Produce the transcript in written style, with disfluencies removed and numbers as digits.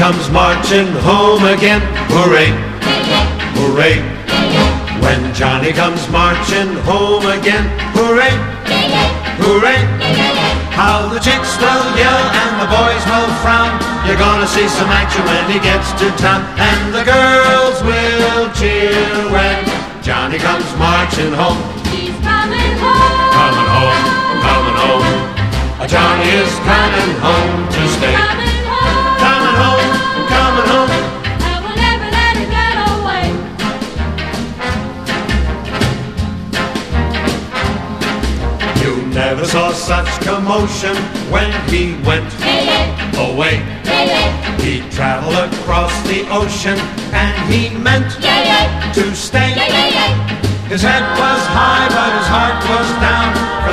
comes marching home again. Hooray, hooray. When Johnny comes marching home again. Hooray, hooray. How the chicks will yell and the boys will frown. You're gonna see some action when he gets to town. And the girls will cheer when Johnny comes marching home. He's coming home. Coming home, coming home. Johnny is coming home to stay. Coming home. Coming home, coming home. And we'll never let him get away. You never saw such commotion when he went away. He traveled across the ocean and he meant to stay. His head was high but his heart was down, for